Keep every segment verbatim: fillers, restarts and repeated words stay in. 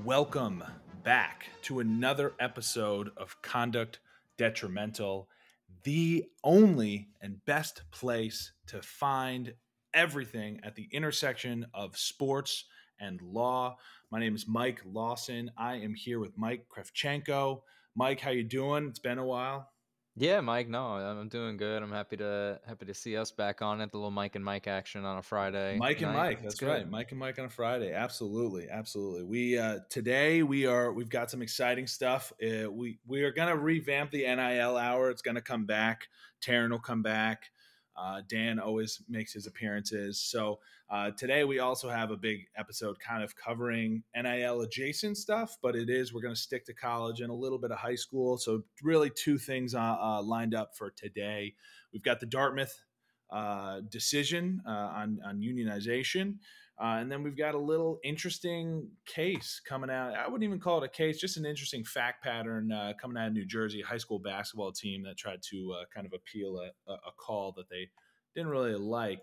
Welcome back to another episode of Conduct Detrimental, the only and best place to find everything at the intersection of sports and law. My name is Mike Lawson. I am here with Mike Krevchenko. Mike, how you doing? It's been a while. Yeah, Mike. No, I'm doing good. I'm happy to happy to see us back on it. The little Mike and Mike action on a Friday Mike and night. Mike, It's that's good. right. Mike and Mike on a Friday. Absolutely, absolutely. We uh today we are we've got some exciting stuff. Uh, we we are gonna revamp the N I L hour. It's gonna come back. Taryn will come back. Uh, Dan always makes his appearances. So uh, today we also have a big episode kind of covering N I L adjacent stuff, but it is we're going to stick to college and a little bit of high school. So really two things uh, uh, lined up for today. We've got the Dartmouth uh, decision uh, on, on unionization. Uh, and then we've got a little interesting case coming out. I wouldn't even call it a case, just an interesting fact pattern uh, coming out of New Jersey, a high school basketball team that tried to uh, kind of appeal a, a call that they didn't really like,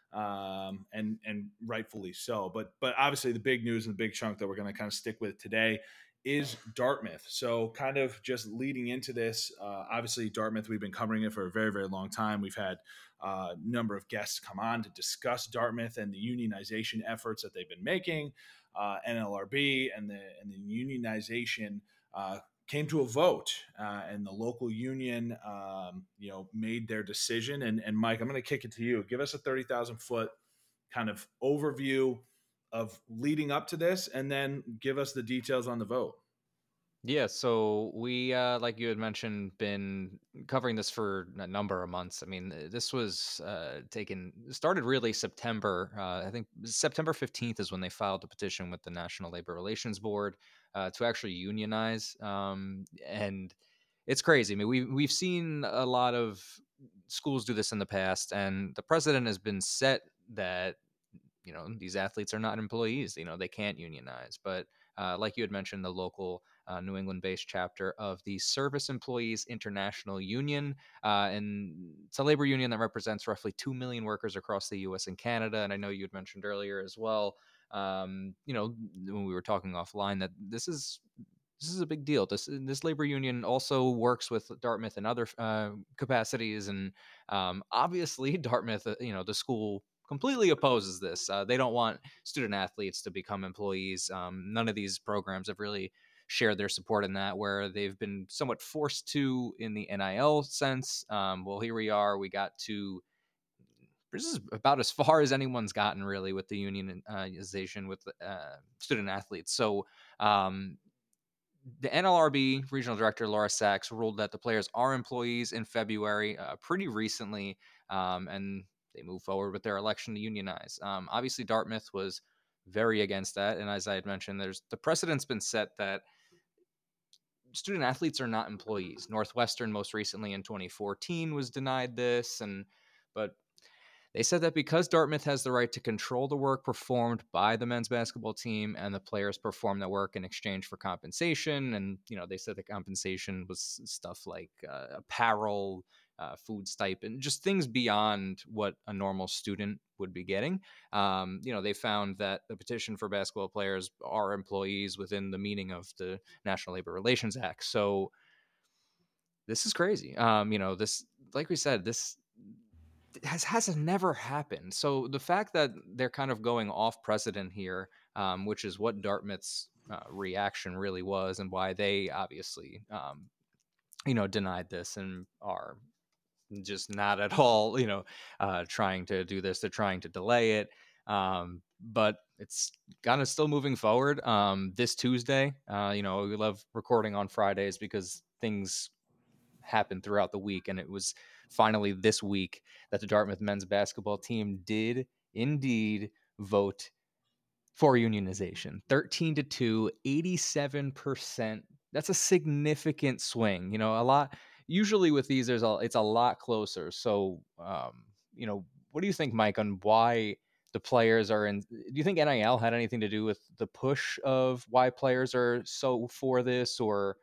um, and and rightfully so. But but obviously the big news and the big chunk that we're going to kind of stick with today is Dartmouth. So kind of just leading into this, uh, obviously Dartmouth, we've been covering it for a very, very long time. We've had a uh, number of guests come on to discuss Dartmouth and the unionization efforts that they've been making. Uh, N L R B and the and the unionization uh, came to a vote, uh, and the local union, um, you know, made their decision. And, and Mike, I'm going to kick it to you. Give us a thirty thousand foot kind of overview of leading up to this, and then give us the details on the vote. Yeah, so we, uh, like you had mentioned, been covering this for a number of months. I mean, uh, this was uh, taken started really September. Uh, I think September fifteenth is when they filed a petition with the National Labor Relations Board uh, to actually unionize. Um, and it's crazy. I mean, we we've seen a lot of schools do this in the past, and the precedent has been set that you know these athletes are not employees. You know, they can't unionize. But uh, like you had mentioned, the local uh, New England-based chapter of the Service Employees International Union, uh, and it's a labor union that represents roughly two million workers across the U S and Canada. And I know you had mentioned earlier as well, um, you know, when we were talking offline, that this is this is a big deal. This this labor union also works with Dartmouth in other uh, capacities, and um, obviously Dartmouth, uh, you know, the school completely opposes this. Uh, they don't want student athletes to become employees. Um, none of these programs have really shared their support in that, where they've been somewhat forced to in the N I L sense. Um, well, here we are. We got to this is about as far as anyone's gotten really with the unionization with uh, student athletes. So um, the N L R B regional director Laura Sachs ruled that the players are employees in February, uh, pretty recently, um, and they moved forward with their election to unionize. Um, obviously, Dartmouth was very against that, and as I had mentioned, there's the precedent's been set that student athletes are not employees. Northwestern, most recently in twenty fourteen, was denied this, and but they said that because Dartmouth has the right to control the work performed by the men's basketball team and the players perform that work in exchange for compensation. And, you know, they said the compensation was stuff like uh, apparel, uh, food stipend, just things beyond what a normal student would be getting. Um, you know, they found that the petition for basketball players are employees within the meaning of the National Labor Relations Act. So this is crazy. Um, you know, this, like we said, this has has never happened. So the fact that they're kind of going off precedent here, um, which is what Dartmouth's uh, reaction really was, and why they obviously, um, you know, denied this and are just not at all, you know, uh, trying to do this. They're trying to delay it, um, but it's kind of still moving forward. Um, this Tuesday, uh, you know, we love recording on Fridays because things happened throughout the week. And it was finally this week that the Dartmouth men's basketball team did indeed vote for unionization. thirteen to two, eighty-seven percent. That's a significant swing. You know, a lot, usually with these, there's a, it's a lot closer. So, um, you know, what do you think, Mike, on why the players are in? Do you think N I L had anything to do with the push of why players are so for this, or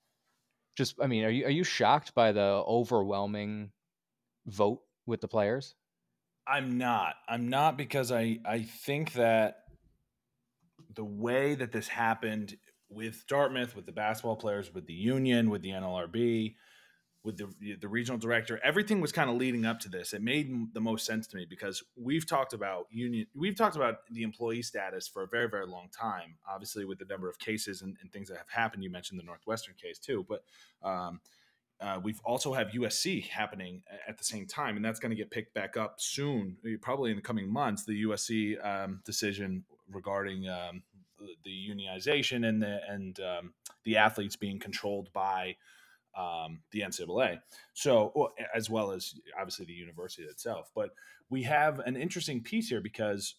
just, I mean, are you are you shocked by the overwhelming vote with the players? I'm not. I'm not because I I think that the way that this happened with Dartmouth, with the basketball players, with the union, with the N L R B, with the the regional director. Everything was kind of leading up to this. It made the most sense to me because we've talked about union, we've talked about the employee status for a very very long time. Obviously, with the number of cases and, and things that have happened, you mentioned the Northwestern case too, but um, uh, we've also have U S C happening at the same time, and that's going to get picked back up soon, probably in the coming months. The U S C um, decision regarding um, the unionization and the and um, the athletes being controlled by um, the N C double A. So, as well as obviously the university itself. But we have an interesting piece here because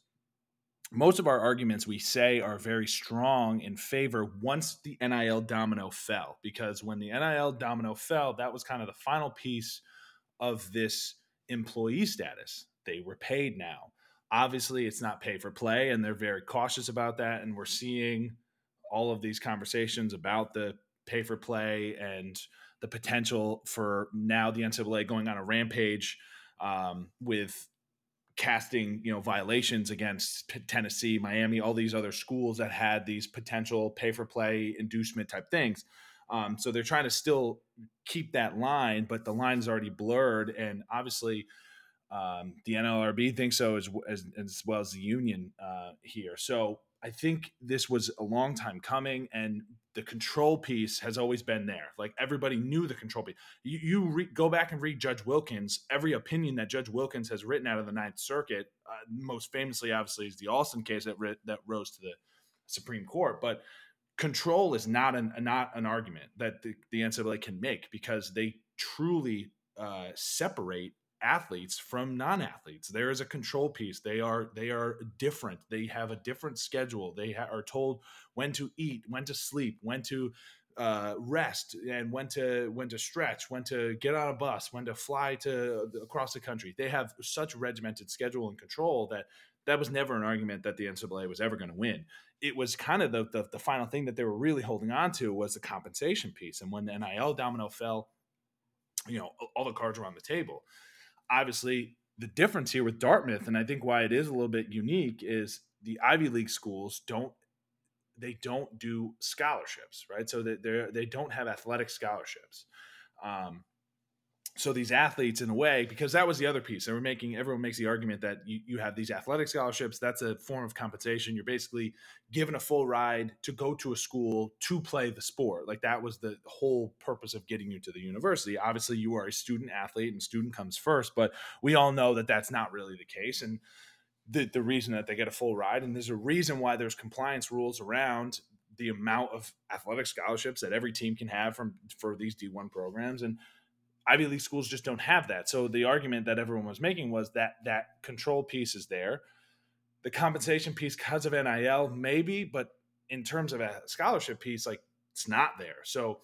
most of our arguments we say are very strong in favor once the N I L domino fell. Because when the N I L domino fell, that was kind of the final piece of this employee status. They were paid now. Obviously, it's not pay for play, and they're very cautious about that. And we're seeing all of these conversations about the pay for play and the potential for now the N C double A going on a rampage um, with casting, you know, violations against Tennessee, Miami, all these other schools that had these potential pay for play inducement type things. Um, so they're trying to still keep that line, but the line's already blurred. And obviously, um, the N L R B thinks so as, as, as well as the union uh, here. So I think this was a long time coming, and the control piece has always been there. Like everybody knew the control piece. You, you re- go back and read Judge Wilkins. Every opinion that Judge Wilkins has written out of the Ninth Circuit, uh, most famously, obviously, is the Alston case that ri- that rose to the Supreme Court. But control is not an not an argument that the, the N C double A can make because they truly uh, separate athletes from non-athletes. There is a control piece. They are they are different. They have a different schedule. They ha- are told when to eat, when to sleep, when to uh, rest, and when to when to stretch, when to get on a bus, when to fly to across the country. They have such regimented schedule and control that that was never an argument that the N C double A was ever going to win. It was kind of the, the the final thing that they were really holding on to was the compensation piece. And when the N I L domino fell, you know, all the cards were on the table. Obviously, the difference here with Dartmouth, and I think why it is a little bit unique, is the Ivy League schools don't they don't do scholarships, right? So they they they don't have athletic scholarships. Um, so these athletes, in a way, because that was the other piece, they were making everyone makes the argument that you, you have these athletic scholarships. That's a form of compensation. You're basically given a full ride to go to a school to play the sport. Like that was the whole purpose of getting you to the university. Obviously, you are a student athlete, and student comes first. But we all know that that's not really the case, and the the reason that they get a full ride, and there's a reason why there's compliance rules around the amount of athletic scholarships that every team can have from for these D one programs. And Ivy League schools just don't have that. So the argument that everyone was making was that that control piece is there. The compensation piece because of N I L, maybe, but in terms of a scholarship piece, like it's not there. So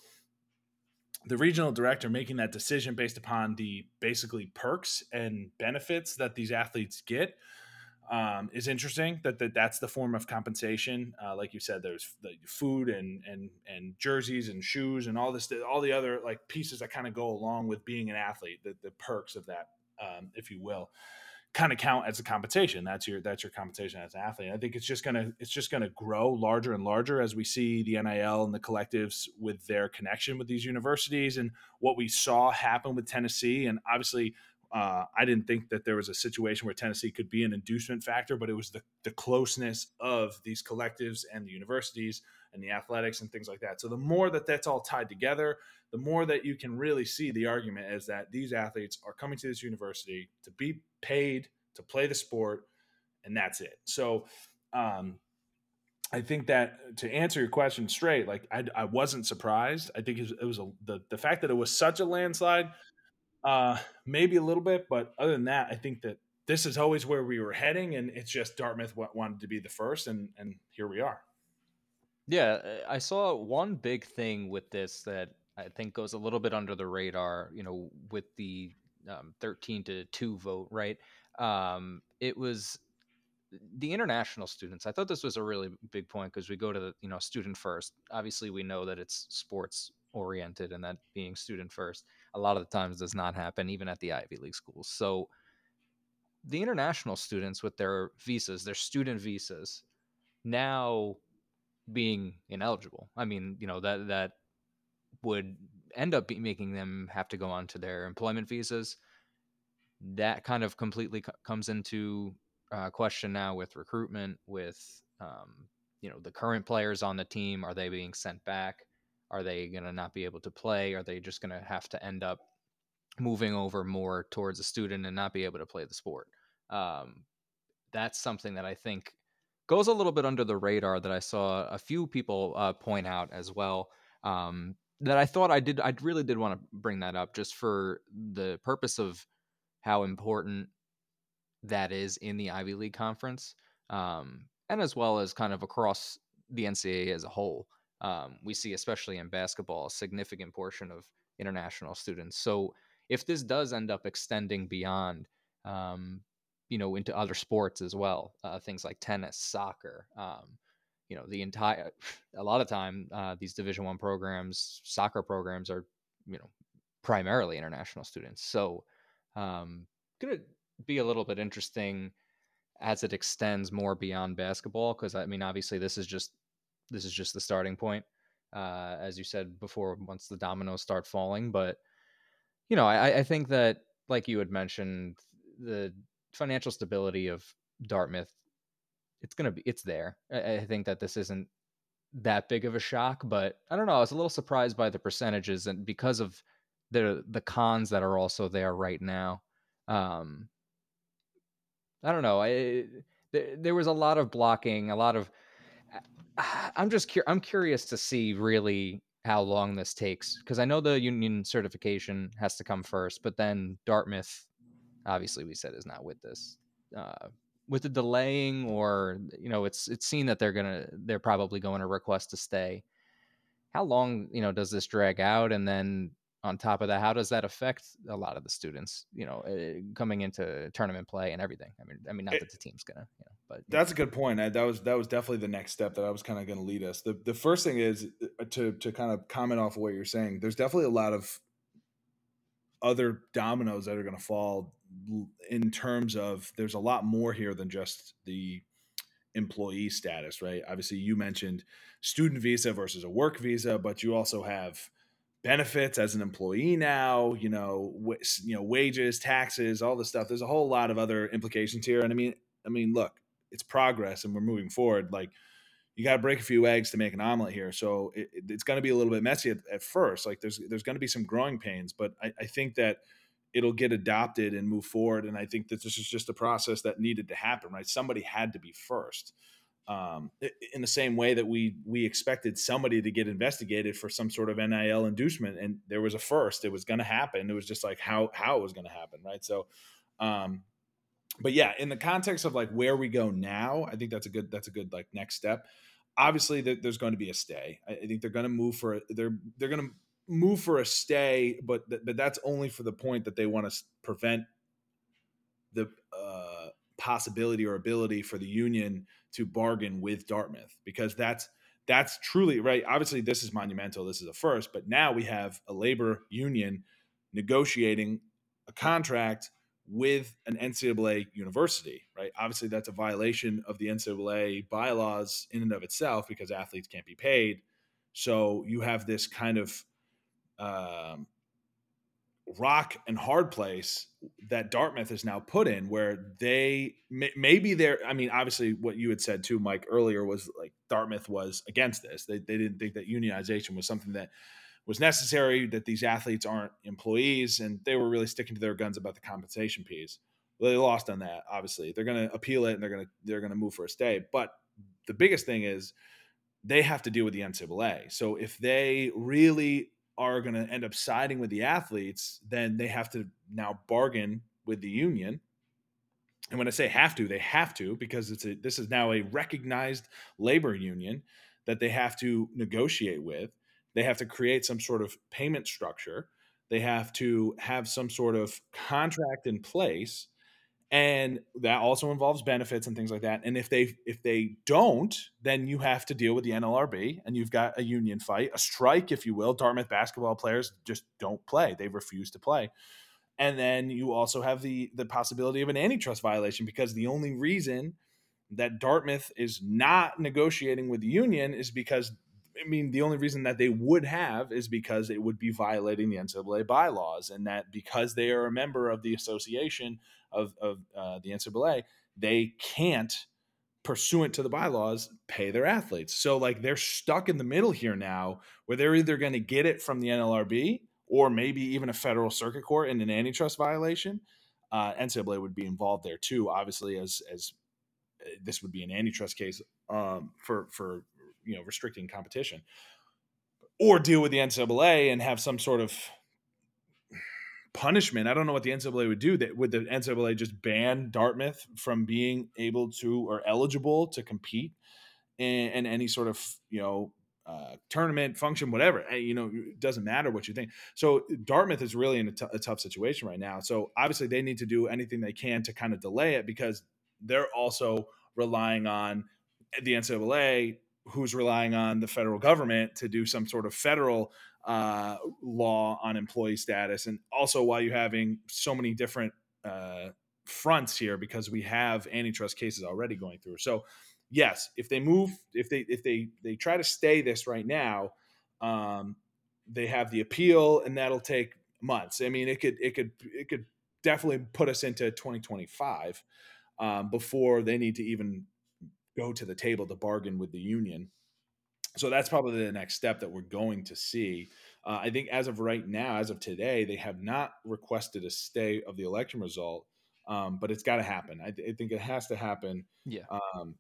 the regional director making that decision based upon the basically perks and benefits that these athletes get um, is interesting. That, that that's the form of compensation. Uh, like you said, there's the food and and and jerseys and shoes and all this, all the other like pieces that kind of go along with being an athlete. The, the perks of that, um, if you will, kind of count as a compensation. That's your that's your compensation as an athlete. I think it's just gonna it's just gonna grow larger and larger as we see the N I L and the collectives with their connection with these universities and what we saw happen with Tennessee. And obviously, uh, I didn't think that there was a situation where Tennessee could be an inducement factor, but it was the the closeness of these collectives and the universities and the athletics and things like that. So the more that that's all tied together, the more that you can really see the argument is that these athletes are coming to this university to be paid to play the sport, and that's it. So, um, I think that to answer your question straight, like I, I wasn't surprised. I think it was, it was a, the the fact that it was such a landslide, uh, maybe a little bit, but other than that, I think that this is always where we were heading, and it's just Dartmouth wanted to be the first, and and here we are. Yeah, uh, I saw one big thing with this that I think goes a little bit under the radar, you know, with the um, thirteen to two vote, right? Um, it was the international students. I thought this was a really big point because we go to the, you know, student first. Obviously, we know that it's sports oriented and that being student first a lot of the times does not happen even at the Ivy League schools. So the international students with their visas, their student visas, now being ineligible. I mean, you know, that that would end up be making them have to go on to their employment visas. That kind of completely co- comes into uh, question now with recruitment, with um, you know, the current players on the team. Are they being sent back? Are they going to not be able to play? Are they just going to have to end up moving over more towards a student and not be able to play the sport? Um, that's something that I think goes a little bit under the radar that I saw a few people uh, point out as well. Um, that I thought I did, I really did want to bring that up just for the purpose of how important that is in the Ivy League conference, um, and as well as kind of across the N C double A as a whole. Um, we see, especially in basketball, a significant portion of international students. So if this does end up extending beyond, um, you know, into other sports as well, uh, things like tennis, soccer, um, you know, the entire, a lot of time, uh, these Division One programs, soccer programs are, you know, primarily international students. So, um, gonna be a little bit interesting as it extends more beyond basketball, because I mean, obviously this is just this is just the starting point, uh, as you said before, once the dominoes start falling. But you know, I, I think that, like you had mentioned, the financial stability of Dartmouth, it's gonna be it's there. I, I think that this isn't that big of a shock, but I don't know. I was a little surprised by the percentages, and because of the the cons that are also there right now. Um, I don't know. I there, there was a lot of blocking, a lot of. I'm just cur- I'm curious to see really how long this takes, because I know the union certification has to come first, but then Dartmouth, obviously, we said is not with this. Uh, with the delaying, or you know, it's it's seen that they're gonna they're probably going to request to stay. How long, you know, does this drag out? And then on top of that, how does that affect a lot of the students, you know, uh, coming into tournament play and everything? I mean, I mean, not that the team's gonna, you know, but you know. That's a good point. I, that was that was definitely the next step that I was kind of going to lead us. The the first thing is uh, to to kind of comment off of what you're saying. There's definitely a lot of other dominoes that are going to fall in terms of there's a lot more here than just the employee status, right? Obviously, you mentioned student visa versus a work visa, but you also have benefits as an employee now. You know, w- you know, wages, taxes, all this stuff. There's a whole lot of other implications here, and I mean, I mean, look, it's progress, and we're moving forward. Like, you got to break a few eggs to make an omelet here, so it, it- it's going to be a little bit messy at, at first. Like, there's there's going to be some growing pains, but I, I think that it'll get adopted and move forward. And I think that this is just a process that needed to happen, right? Somebody had to be first. Um, in the same way that we we expected somebody to get investigated for some sort of N I L inducement, and there was a first. It was going to happen. It was just like how how it was going to happen, right? So, um, but yeah, in the context of like where we go now, I think that's a good that's a good like next step. Obviously, there, there's going to be a stay. I, I think they're going to move for they're they're going to move for a stay, but th- but that's only for the point that they want to prevent the uh, possibility or ability for the union to bargain with Dartmouth, because that's that's truly right. Obviously, this is monumental. This is a first, but now we have a labor union negotiating a contract with an N C double A university, right? Obviously, that's a violation of the N C double A bylaws in and of itself, because athletes can't be paid. So you have this kind of um, rock and hard place that Dartmouth is now put in, where they maybe they're, I mean, obviously what you had said too, Mike, earlier was like Dartmouth was against this. They, they didn't think that unionization was something that was necessary, that these athletes aren't employees, and they were really sticking to their guns about the compensation piece. Well, they lost on that. Obviously, they're going to appeal it and they're going to they're going to move for a stay. But the biggest thing is they have to deal with the N C double A. So if they really are going to end up siding with the athletes, then they have to now bargain with the union. And when I say have to, they have to, because it's a, this is now a recognized labor union that they have to negotiate with. They have to create some sort of payment structure. They have to have some sort of contract in place, and that also involves benefits and things like that. And if they if they don't, then you have to deal with the N L R B, and you've got a union fight, a strike, if you will. Dartmouth basketball players just don't play; they refuse to play. And then you also have the the possibility of an antitrust violation, because the only reason that Dartmouth is not negotiating with the union is because, I mean, the only reason that they would have is because it would be violating the N C double A bylaws, and that because they are a member of the association of, of uh, the N C double A, they can't, pursuant to the bylaws, pay their athletes. So like they're stuck in the middle here now, where they're either going to get it from the N L R B or maybe even a federal circuit court in an antitrust violation. Uh, N C double A would be involved there too, obviously, as as uh, this would be an antitrust case um, for for you know restricting competition, or deal with the N C double A and have some sort of punishment. I don't know what the N C double A would do. That would the N C double A just ban Dartmouth from being able to or eligible to compete in, in any sort of you know uh, tournament, function, whatever. You know, it doesn't matter what you think. So Dartmouth is really in a, t- a tough situation right now. So obviously they need to do anything they can to kind of delay it, because they're also relying on the N C double A, who's relying on the federal government to do some sort of federal uh, law on employee status. And also, while you're having so many different uh, fronts here, because we have antitrust cases already going through. So, yes, if they move, if they if they they try to stay this right now, um, they have the appeal, and that'll take months. I mean, it could it could it could definitely put us into twenty twenty-five um, before they need to even go to the table to bargain with the union. So that's probably the next step that we're going to see. Uh, I think as of right now, as of today, they have not requested a stay of the election result, um, but it's got to happen. I, I think it has to happen Yeah. um,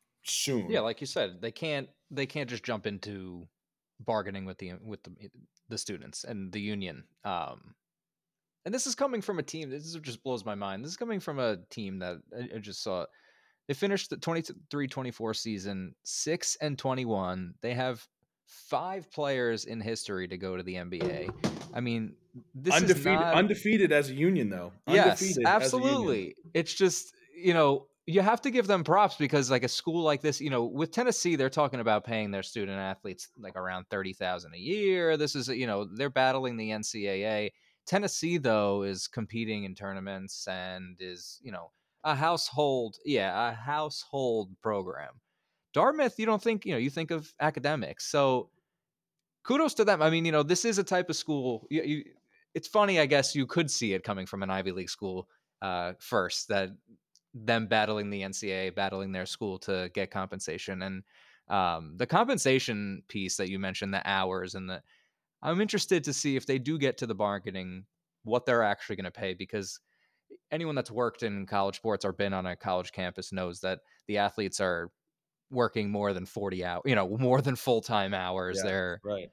Yeah, soon. like you said, they can't they can't just jump into bargaining with the with the the students and the union. Um, and this is coming from a team. This is just blows my mind. This is coming from a team that I, I just saw. They finished the twenty-three twenty-four season six and twenty-one. They have five players in history to go to the N B A. I mean, this is Undefeated, not. undefeated as a union, though. Yes, Undefeated as a union. absolutely. It's just, you know, you have to give them props because like a school like this, you know, with Tennessee, they're talking about paying their student athletes like around thirty thousand a year. This is, you know, they're battling the N C double A. Tennessee though is competing in tournaments and is, you know, a household, yeah, a household program. Dartmouth, you don't think, you know, you think of academics. So kudos to them. I mean, you know, this is a type of school. You, you, it's funny, I guess you could see it coming from an Ivy League school uh, first, that them battling the N C double A, battling their school to get compensation. And um, the compensation piece that you mentioned, the hours and the, I'm interested to see if they do get to the bargaining, what they're actually going to pay, because anyone that's worked in college sports or been on a college campus knows that the athletes are working more than forty hours, you know, more than full-time hours. Yeah, They're, right.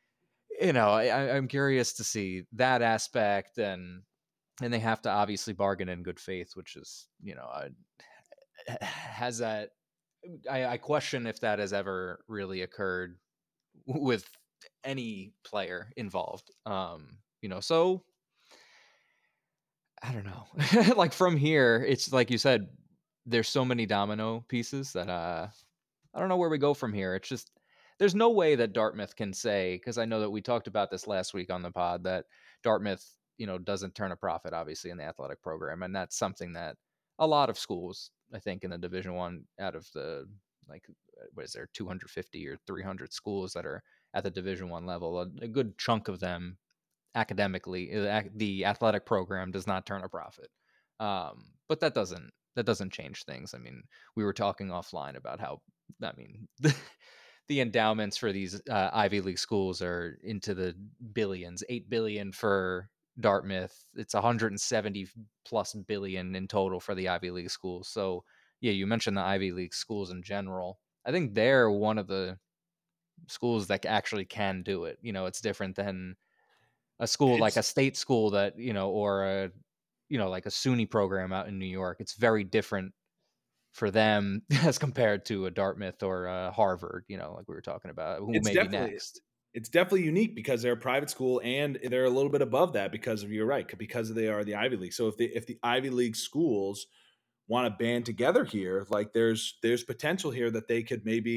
you know, I, I'm curious to see that aspect, and and they have to obviously bargain in good faith, which is, you know, uh, has that. I, I question if that has ever really occurred with any player involved. Um, you know, so I don't know. Like from here, it's like you said, there's so many domino pieces that uh I don't know where we go from here. It's just there's no way that Dartmouth can say, because I know that we talked about this last week on the pod, that Dartmouth, you know, doesn't turn a profit obviously in the athletic program, and that's something that a lot of schools, I think, in the Division One, out of the like what is there two hundred fifty or three hundred schools that are at the Division One level, a, a good chunk of them academically, uh, the athletic program does not turn a profit. Um, but that doesn't that doesn't change things. I mean, we were talking offline about how, I mean, the, the endowments for these uh, Ivy League schools are into the billions, eight billion for Dartmouth. It's one hundred seventy plus billion in total for the Ivy League schools. So yeah, you mentioned the Ivy League schools in general. I think they're one of the schools that actually can do it. You know, it's different than a school like It's a state school that, you know, or a, you know, like a SUNY program out in New York. It's very different for them as compared to a Dartmouth or a Harvard, you know, like we were talking about, who it's may be definitely next. it's definitely unique because they're a private school and they're a little bit above that because of, you're right, because they are the Ivy League. So if the if the Ivy League schools want to band together here, like there's there's potential here that they could maybe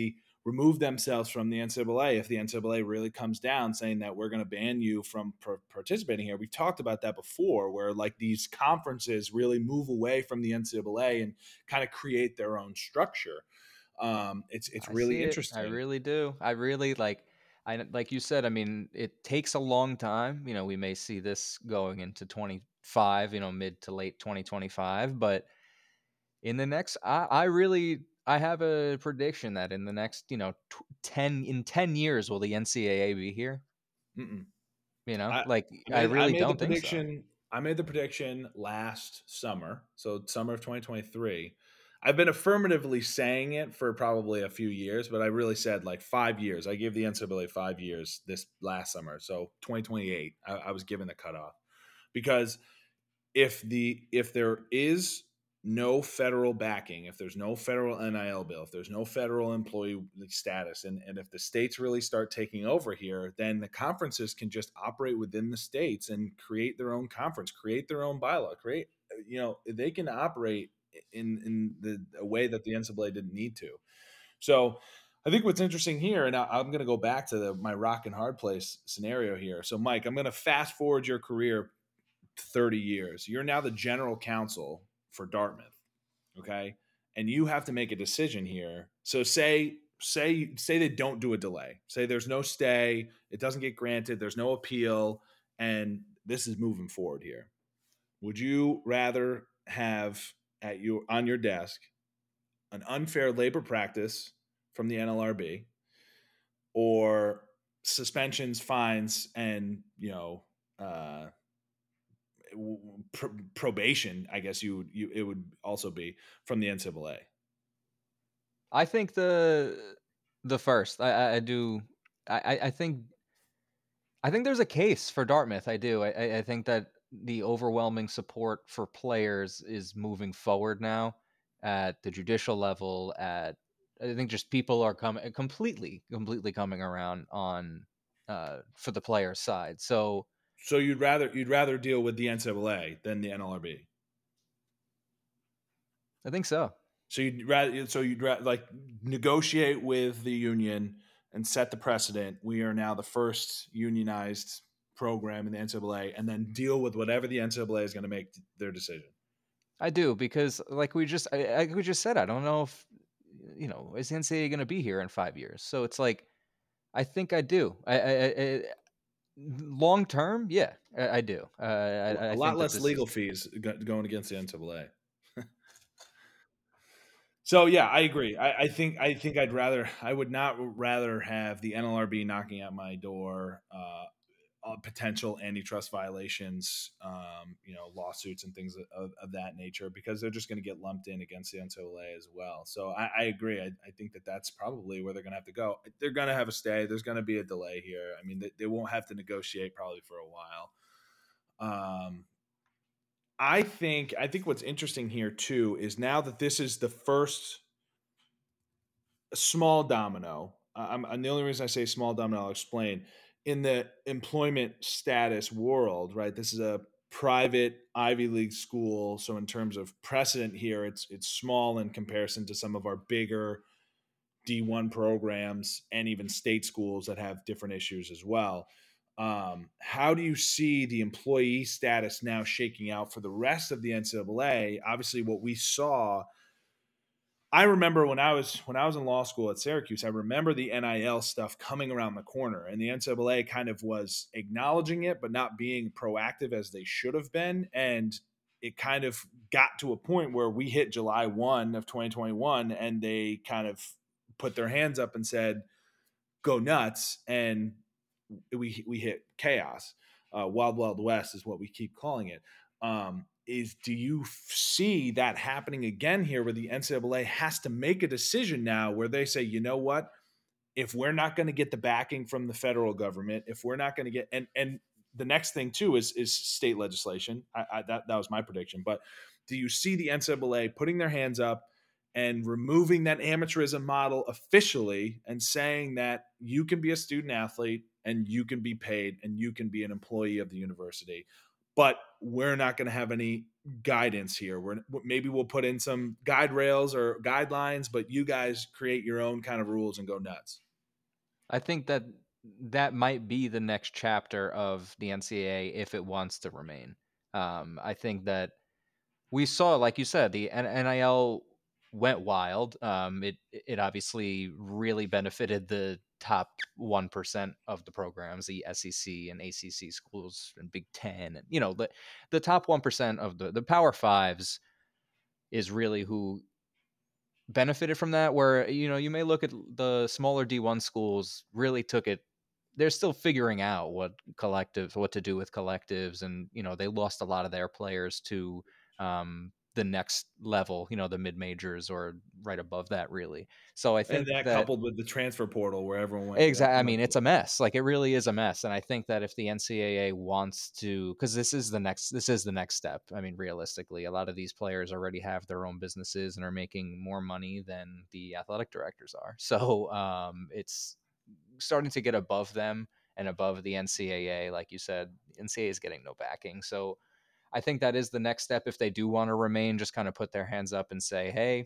remove themselves from the N C double A if the N C double A really comes down saying that we're going to ban you from per- participating here. We've talked about that before, where like these conferences really move away from the N C double A and kind of create their own structure. Um, it's it's I really see it. I interesting. really do. I really like I like you said, I mean, it takes a long time. You know, we may see this going into twenty-five, you know, mid to late twenty twenty-five, but in the next I I really I have a prediction that in the next, you know, tw- ten in ten years will the N C double A be here? Mm-mm. You know? I Like I I made I really made the don't think so. prediction I made the prediction last summer, so summer of twenty twenty-three. I've been affirmatively saying it for probably a few years, but I really said like five years. I gave the N C double A five years this last summer, so twenty twenty-eight. I, I was given the cutoff because if the if there is no federal backing, if there's no federal N I L bill, if there's no federal employee status, and, and if the states really start taking over here, then the conferences can just operate within the states and create their own conference, create their own bylaw, create, you know, they can operate in in the a way that the N C double A didn't need to. So I think what's interesting here, and I, I'm going to go back to the, my rock and hard place scenario here. So, Mike, I'm going to fast forward your career thirty years. You're now the general counsel for Dartmouth, okay? And you have to make a decision here. So say say say they don't do a delay. Say there's no stay, it doesn't get granted, there's no appeal, and this is moving forward here. Would you rather have at your on your desk an unfair labor practice from the N L R B or suspensions, fines, and you know uh, pr- probation? I guess you would you it would also be from the N C double A. I think the the first. I I, I do I I I think I think there's a case for Dartmouth. I do. I, I I think that the overwhelming support for players is moving forward now at the judicial level. At I think just people are coming completely, completely coming around on uh, for the player side. So So you'd rather you'd rather deal with the N C double A than the N L R B. I think so. So you'd rather so you'd rather like negotiate with the union and set the precedent. We are now the first unionized program in the N C double A, and then deal with whatever the N C double A is going to make their decision. I do because, like we just, I, like we just said, I don't know if you know is N C double A going to be here in five years. So it's like I think I do. I, I, I long term, yeah, I, I do. Uh, I, A I lot think that less this legal is. fees going against the N C double A. So yeah, I agree. I, I think I think I'd rather I would not rather have the N L R B knocking at my door, uh, uh, potential antitrust violations, um, you know, lawsuits and things of, of that nature, because they're just going to get lumped in against the N C double A as well. So I, I agree. I, I think that that's probably where they're going to have to go. They're going to have a stay. There's going to be a delay here. I mean, they, they won't have to negotiate probably for a while. Um, I think I think what's interesting here too is now that this is the first small domino. I'm, and the only reason I say small domino, I'll explain. In the employment status world, right? This is a private Ivy League school, so in terms of precedent here, it's it's small in comparison to some of our bigger D one programs and even state schools that have different issues as well. Um, how do you see the employee status now shaking out for the rest of the N C double A? Obviously, what we saw, I remember when I was when I was in law school at Syracuse, I remember the N I L stuff coming around the corner, and the N C double A kind of was acknowledging it, but not being proactive as they should have been. And it kind of got to a point where we hit July first of twenty twenty-one, and they kind of put their hands up and said, "Go nuts!" And we we hit chaos. Uh, Wild Wild West is what we keep calling it. Um, is do you see that happening again here, where the N C double A has to make a decision now, where they say, you know what, if we're not going to get the backing from the federal government, if we're not going to get and and the next thing too is is state legislation. I, I, that that was my prediction. But do you see the N C double A putting their hands up and removing that amateurism model officially and saying that you can be a student athlete and you can be paid and you can be an employee of the university, but we're not going to have any guidance here. We're maybe we'll put in some guide rails or guidelines, but you guys create your own kind of rules and go nuts. I think that that might be the next chapter of the N C A A if it wants to remain. Um, I think that we saw, like you said, the N- NIL went wild. Um, it it obviously really benefited the top one percent of the programs, the S E C and A C C schools and Big Ten, and you know the the top one percent of the the Power Fives is really who benefited from that. Where you know you may look at the smaller D one schools really took it. They're still figuring out what collectives, what to do with collectives, and you know they lost a lot of their players to um, the next level, you know, the mid majors or right above that, really. So I And think that that coupled with the transfer portal where everyone went, exactly. I went mean, to. it's a mess. Like it really is a mess. And I think that if the N C A A wants to, because this is the next, this is the next step. I mean, realistically, a lot of these players already have their own businesses and are making more money than the athletic directors are. So um, it's starting to get above them and above the N C A A. Like you said, N C A A is getting no backing. So I think that is the next step if they do want to remain. Just kind of put their hands up and say, hey,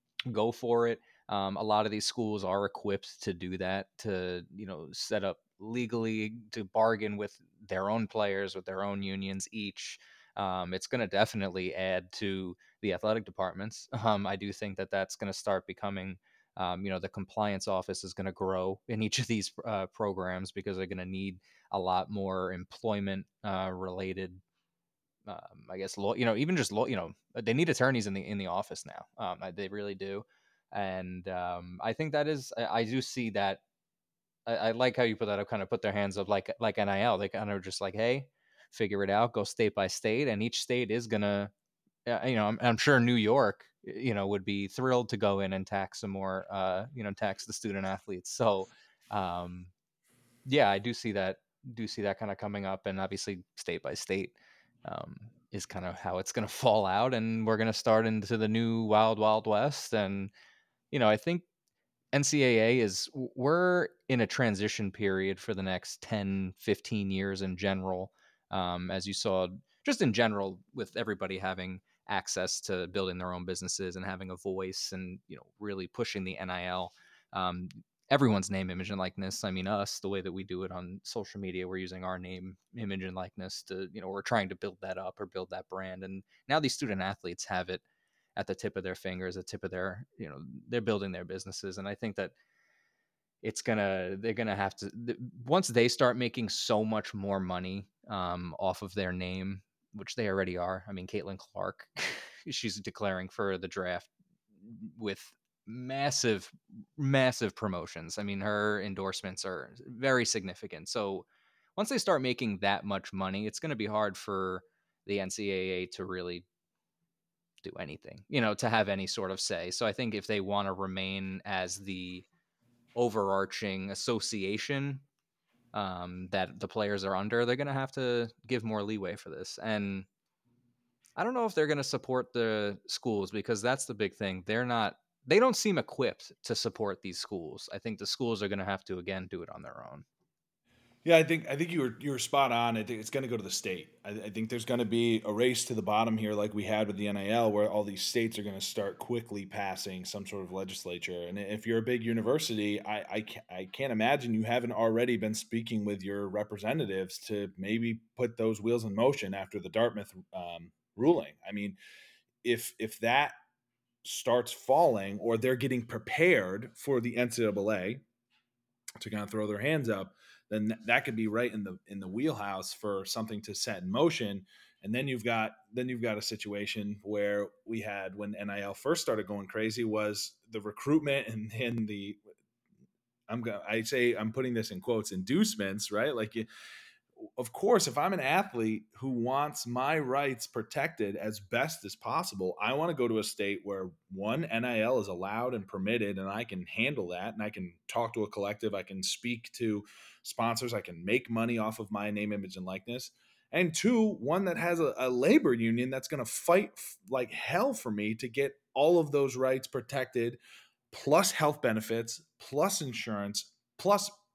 go for it. Um, a lot of these schools are equipped to do that, to you know set up legally to bargain with their own players, with their own unions each. Um, it's going to definitely add to the athletic departments. Um, I do think that that's going to start becoming, um, you know, the compliance office is going to grow in each of these uh, programs because they're going to need a lot more employment uh, related um, I guess law, you know, even just law, you know, they need attorneys in the in the office now. Um, they really do, and um, I think that is, I, I do see that. I, I like how you put that up, kind of put their hands up like like N I L. They kind of just like, hey, figure it out, go state by state, and each state is gonna, uh, you know, I'm, I'm sure New York, you know, would be thrilled to go in and tax some more, uh, you know, tax the student athletes. So, um, yeah, I do see that do see that kind of coming up, and obviously state by state um, is kind of how it's going to fall out, and we're going to start into the new wild wild west. And you know, I think N C A A is we're in a transition period for the next ten, fifteen years in general. Um, as you saw, just in general, with everybody having access to building their own businesses and having a voice and, you know, really pushing the N I L. Um, everyone's name, image, and likeness. I mean, us, the way that we do it on social media, we're using our name, image, and likeness to, you know, we're trying to build that up or build that brand. And now these student athletes have it at the tip of their fingers, the tip of their, you know, they're building their businesses. And I think that it's gonna, they're gonna have to, once they start making so much more money um, off of their name, which they already are. I mean, Caitlin Clark, she's declaring for the draft with massive, massive promotions. I mean, her endorsements are very significant. So once they start making that much money, it's going to be hard for the N C A A to really do anything, you know, to have any sort of say. So I think if they want to remain as the overarching association um, that the players are under, they're going to have to give more leeway for this. And I don't know if they're going to support the schools because that's the big thing. They're not, they don't seem equipped to support these schools. I think the schools are going to have to, again, do it on their own. Yeah, I think I think you were you were spot on. I think it's going to go to the state. I, I think there's going to be a race to the bottom here, like we had with the N I L, where all these states are going to start quickly passing some sort of legislature. And if you're a big university, I I, ca- I can't imagine you haven't already been speaking with your representatives to maybe put those wheels in motion after the Dartmouth um, ruling. I mean, if if that starts falling, or they're getting prepared for the N C double A to kind of throw their hands up, then that could be right in the in the wheelhouse for something to set in motion. And then you've got then you've got a situation where we had when N I L first started going crazy was the recruitment and then the I'm going I say I'm putting this in quotes inducements, right? Like you, of course, if I'm an athlete who wants my rights protected as best as possible, I want to go to a state where one N I L is allowed and permitted, and I can handle that. And I can talk to a collective, I can speak to sponsors, I can make money off of my name, image, and likeness. And two, one that has a, a labor union that's going to fight f- like hell for me to get all of those rights protected, plus health benefits, plus insurance, plus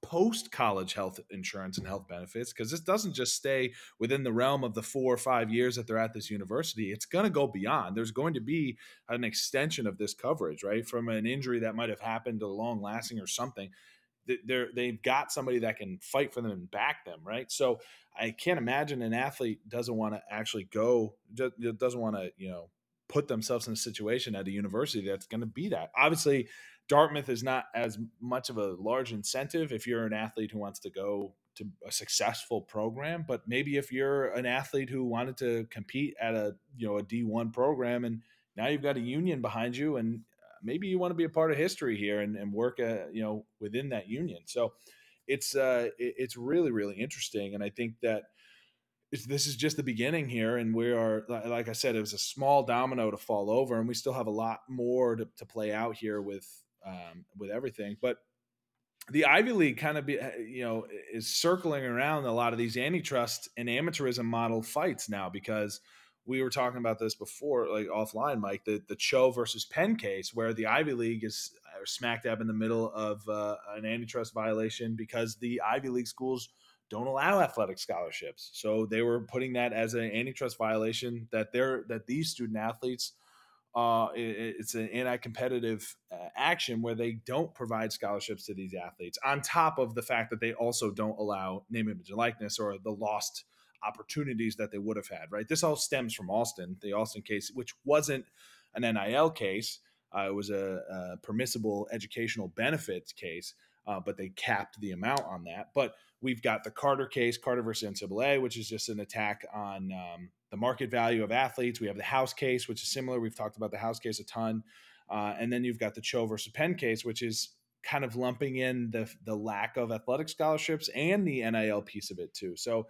post college health insurance and health benefits, because this doesn't just stay within the realm of the four or five years that they're at this university. It's going to go beyond. There's going to be an extension of this coverage, right? From an injury that might have happened to long lasting or something. They're, they've got somebody that can fight for them and back them, right? So I can't imagine an athlete doesn't want to actually go, doesn't want to, you know, put themselves in a situation at a university that's going to be that. Obviously, Dartmouth is not as much of a large incentive if you're an athlete who wants to go to a successful program, but maybe if you're an athlete who wanted to compete at a, you know, a D one program, and now you've got a union behind you, and maybe you want to be a part of history here and, and work, uh, you know, within that union. So it's uh, it's really, really interesting. And I think that it's, this is just the beginning here. And we are, like I said, it was a small domino to fall over, and we still have a lot more to, to play out here with, um, with everything. But the Ivy League kind of be, you know, is circling around a lot of these antitrust and amateurism model fights now, because we were talking about this before, like offline, Mike, the, the Cho versus Penn case, where the Ivy League is smack dab in the middle of uh, an antitrust violation because the Ivy League schools don't allow athletic scholarships. So they were putting that as an antitrust violation, that they're, that these student athletes, uh, it, it's an anti-competitive uh, action where they don't provide scholarships to these athletes, on top of the fact that they also don't allow name, image, and likeness, or the lost opportunities that they would have had, right? This all stems from Alston, the Alston case, which wasn't an N I L case. Uh, it was a, a permissible educational benefits case, uh, but they capped the amount on that. But we've got the Carter case, Carter versus N C double A, which is just an attack on um, the market value of athletes. We have the House case, which is similar. We've talked about the House case a ton. Uh, and then you've got the Cho versus Penn case, which is kind of lumping in the, the lack of athletic scholarships and the N I L piece of it too. So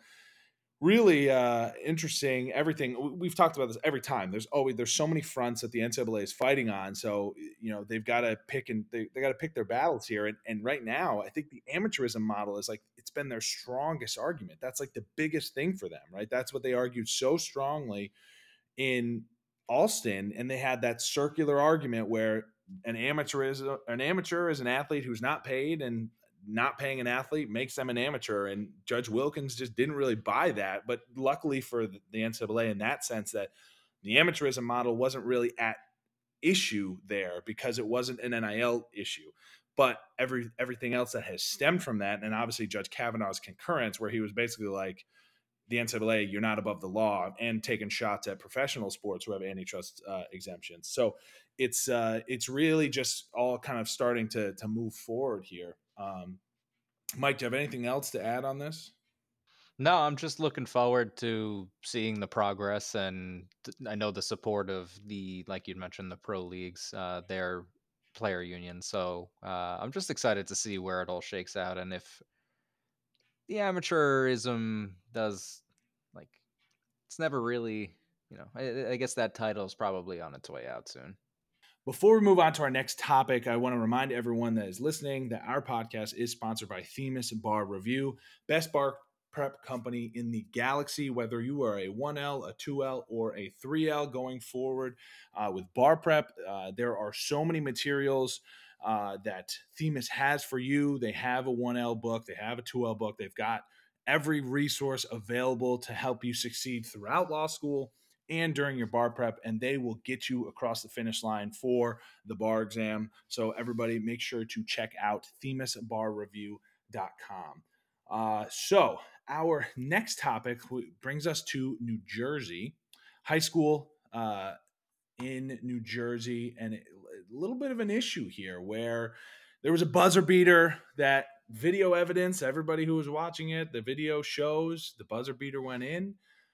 really uh, interesting. Everything we've talked about this every time. There's always there's so many fronts that the N C double A is fighting on. So you know they've got to pick and they, they got to pick their battles here. And, and right now, I think the amateurism model is like it's been their strongest argument. That's like the biggest thing for them, right? That's what they argued so strongly in Alston, and they had that circular argument where an amateur is an amateur is an athlete who's not paid, and not paying an athlete makes them an amateur. And Judge Wilkins just didn't really buy that. But luckily for the N C double A, in that sense, that the amateurism model wasn't really at issue there because it wasn't an N I L issue. But every everything else that has stemmed from that, and obviously Judge Kavanaugh's concurrence, where he was basically like, the N C double A, you're not above the law, and taking shots at professional sports who have antitrust uh, exemptions. So it's uh, it's really just all kind of starting to to move forward here. Um, Mike, do you have anything else to add on this? No, I'm just looking forward to seeing the progress, and th- I know the support of the, like you mentioned, the pro leagues, uh, their player union. So uh, I'm just excited to see where it all shakes out, and if the amateurism does, like, it's never really, you know, I, I guess that title is probably on its way out soon. Before we move on to our next topic, I want to remind everyone that is listening that our podcast is sponsored by Themis Bar Review, best bar prep company in the galaxy. Whether you are a one L, a two L, or a three L going forward uh, with bar prep, uh, there are so many materials uh, that Themis has for you. They have a one L book, they have a two L book, they've got every resource available to help you succeed throughout law school and during your bar prep, and they will get you across the finish line for the bar exam. So everybody make sure to check out themis bar review dot com. Uh, so our next topic brings us to New Jersey. High school uh, in New Jersey, and a little bit of an issue here where there was a buzzer beater that video evidence, everybody who was watching it, the video shows the buzzer beater went in.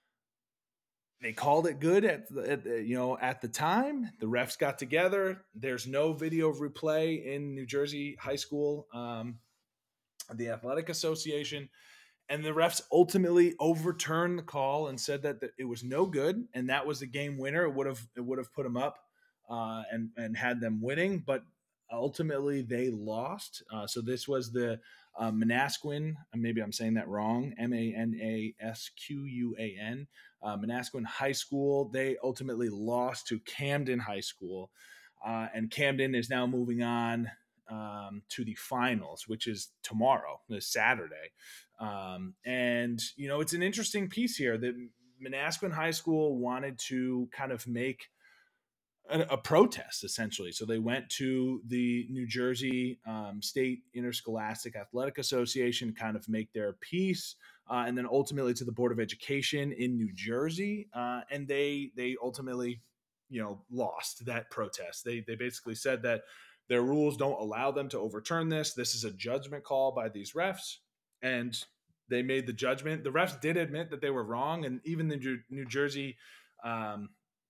They called it good at, the, at the, you know at the time. The refs got together. There's no video replay in New Jersey high school, um, the athletic association, and the refs ultimately overturned the call and said that, that it was no good, and that was the game winner. It would have it would have put them up uh, and and had them winning, but ultimately they lost. Uh, so this was the uh, Manasquan, maybe I'm saying that wrong, M A N A S Q U A N, uh, Manasquan High School. They ultimately lost to Camden High School, uh, and Camden is now moving on um, to the finals, which is tomorrow, this Saturday. Um, and, you know, it's an interesting piece here that Manasquan High School wanted to kind of make a, a protest, essentially. So they went to the New Jersey um, State Interscholastic Athletic Association, kind of make their piece, uh, and then ultimately to the Board of Education in New Jersey, uh, and they they ultimately, you know, lost that protest. They they basically said that their rules don't allow them to overturn this. This is a judgment call by these refs, and they made the judgment. The refs did admit that they were wrong, and even the New New Jersey um,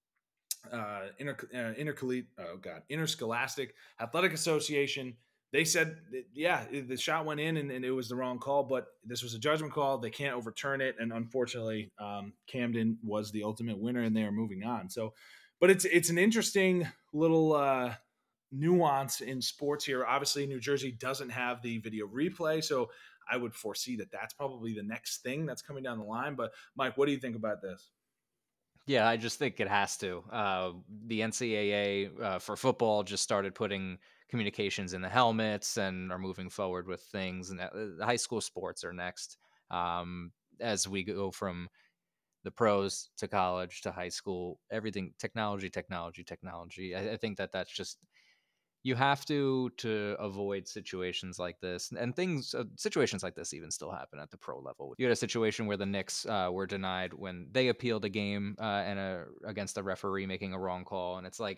uh, inter, uh, intercollegiate, oh god, Interscholastic Athletic Association. They said, that, yeah, the shot went in and, and it was the wrong call, but this was a judgment call. They can't overturn it, and unfortunately, um, Camden was the ultimate winner, and they are moving on. So, but it's it's an interesting little uh, nuance in sports here. Obviously, New Jersey doesn't have the video replay, so I would foresee that that's probably the next thing that's coming down the line. But Mike, what do you think about this? Yeah, I just think it has to. Uh, the N C double A uh, for football just started putting communications in the helmets and are moving forward with things. And uh, the high school sports are next, um, as we go from the pros to college to high school. Everything technology, technology, technology. I, I think that that's just you have to to avoid situations like this and things uh, situations like this even still happen at the pro level. You had a situation where the Knicks uh, were denied when they appealed a game uh, and a, against a referee making a wrong call, and it's like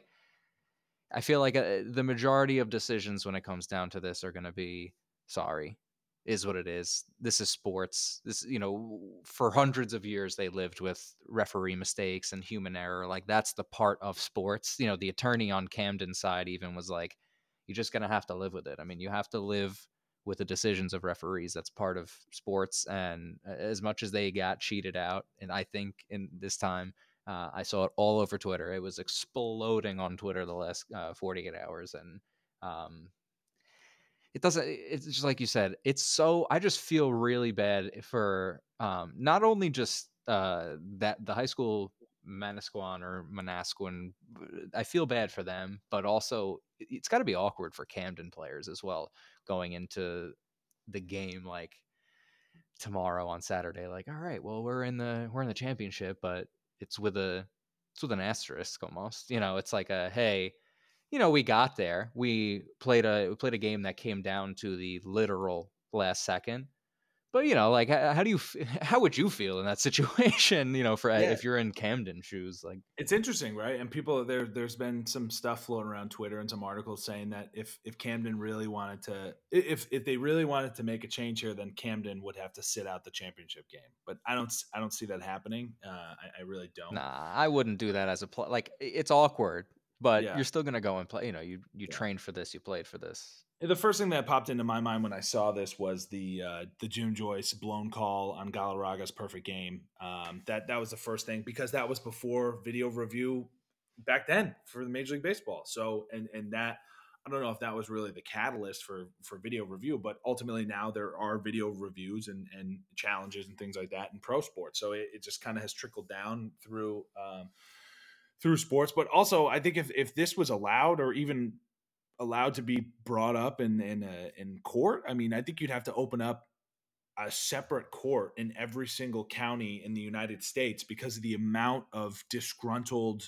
I feel like uh, the majority of decisions when it comes down to this are going to be sorry is what it is. This is sports. This, you know, for hundreds of years they lived with referee mistakes and human error. Like that's the part of sports. You know, the attorney on Camden's side even was like, you're just going to have to live with it. I mean, you have to live with the decisions of referees. That's part of sports. And uh, as much as they got cheated out, and I think in this time, uh, I saw it all over Twitter. It was exploding on Twitter the last uh, forty-eight hours, and um, it doesn't. It's just like you said. It's so. I just feel really bad for um, not only just uh, that the high school Manasquan or Manasquan. I feel bad for them, but also it's got to be awkward for Camden players as well going into the game. Like tomorrow on Saturday, like, all right, well, we're in the we're in the championship, but it's with a it's with an asterisk almost. You know, it's like a hey, you know, we got there. We played a we played a game that came down to the literal last second. But you know, like how, how do you how would you feel in that situation? You know, for Yeah, if you're in Camden shoes, like it's interesting, right? And people there there's been some stuff floating around Twitter and some articles saying that if if Camden really wanted to if if they really wanted to make a change here, then Camden would have to sit out the championship game. But I don't I don't see that happening. Uh, I, I really don't. nah, I wouldn't do that as a play. Like it's awkward, but Yeah. you're still gonna go and play. You know, you you Yeah. trained for this, you played for this. The first thing that popped into my mind when I saw this was the uh, the June Joyce blown call on Galarraga's perfect game. Um, that that was the first thing because that was before video review back then for the Major League Baseball. So and and that I don't know if that was really the catalyst for for video review, but ultimately now there are video reviews and and challenges and things like that in pro sports. So it, it just kind of has trickled down through. Um, through sports, but also I think if, if this was allowed or even allowed to be brought up in in a, in court, I mean, I think you'd have to open up a separate court in every single county in the United States because of the amount of disgruntled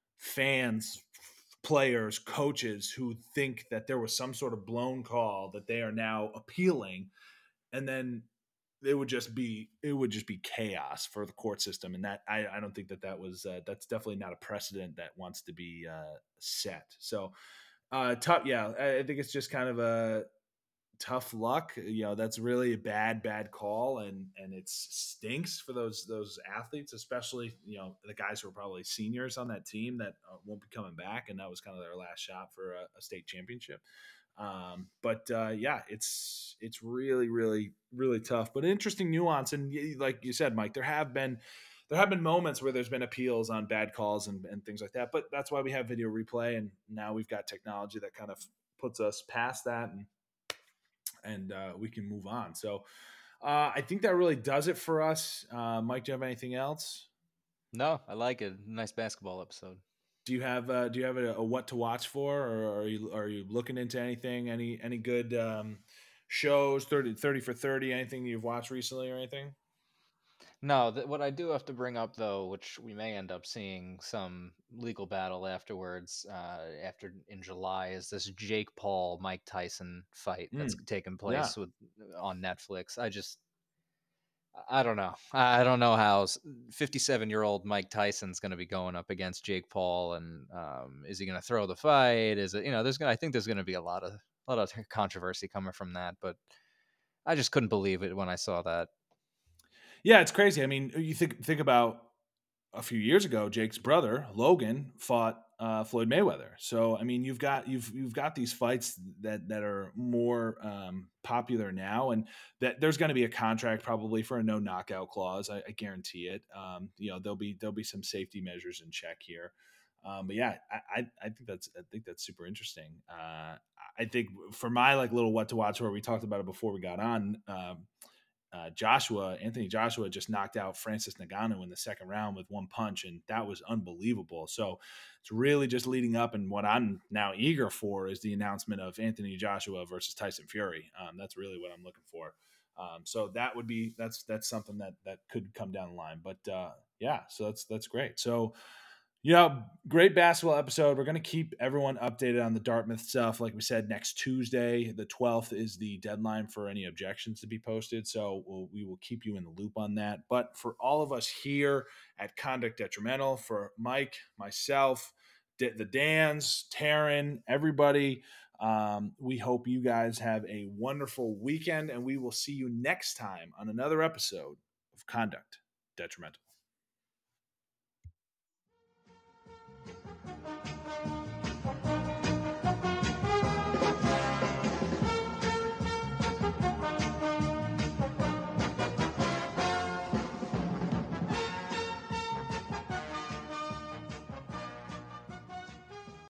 fans, players, coaches who think that there was some sort of blown call that they are now appealing, and then it would just be it would just be chaos for the court system, and that I, I don't think that that was uh, that's definitely not a precedent that wants to be uh, set. So uh, tough. Yeah, I, I think it's just kind of a tough luck. You know, that's really a bad, bad call, and and it stinks for those those athletes, especially you know the guys who are probably seniors on that team that uh, won't be coming back, and that was kind of their last shot for a, a state championship. Um, but uh, yeah, it's it's really, really, really tough. But interesting nuance, and like you said, Mike, there have been there have been moments where there's been appeals on bad calls and, and things like that. But that's why we have video replay, and now we've got technology that kind of puts us past that, and and uh, we can move on. So uh, I think that really does it for us. Uh, Mike, do you have anything else? No, I like it. Nice basketball episode. Do you have uh, do you have a, a what to watch for, or are you are you looking into anything? Any any good um, shows? thirty thirty for thirty? Anything you've watched recently or anything? No, th- what I do have to bring up though, which we may end up seeing some legal battle afterwards, uh, after in July, is this Jake Paul Mike Tyson fight that's Mm, taking yeah. place with on Netflix. I just I don't know. I I don't know how fifty-seven year old Mike Tyson's going to be going up against Jake Paul, and um, is he going to throw the fight? Is it, you know, there's going to, I think there's going to be a lot of, a lot of controversy coming from that, but I just couldn't believe it when I saw that. Yeah, it's crazy. I mean, you think think about a few years ago, Jake's brother Logan fought uh, Floyd Mayweather. So I mean, you've got you've you've got these fights that that are more um, popular now, and that there's going to be a contract probably for a no knockout clause. I, I guarantee it. Um, you know, there'll be there'll be some safety measures in check here. Um, but yeah, I, I I think that's I think that's super interesting. Uh, I think for my like little what to watch, where we talked about it before we got on. Um, uh, Joshua, Anthony Joshua just knocked out Francis Ngannou in the second round with one punch, and that was unbelievable. So it's really just leading up, and what I'm now eager for is the announcement of Anthony Joshua versus Tyson Fury. Um, that's really what I'm looking for. Um, so that would be that's that's something that that could come down the line. But uh, yeah, so that's that's great. So yeah, great basketball episode. We're going to keep everyone updated on the Dartmouth stuff. Like we said, next Tuesday, the twelfth, is the deadline for any objections to be posted. So we'll, we will keep you in the loop on that. But for all of us here at Conduct Detrimental, for Mike, myself, D- the Dans, Taryn, everybody, um, we hope you guys have a wonderful weekend, and we will see you next time on another episode of Conduct Detrimental.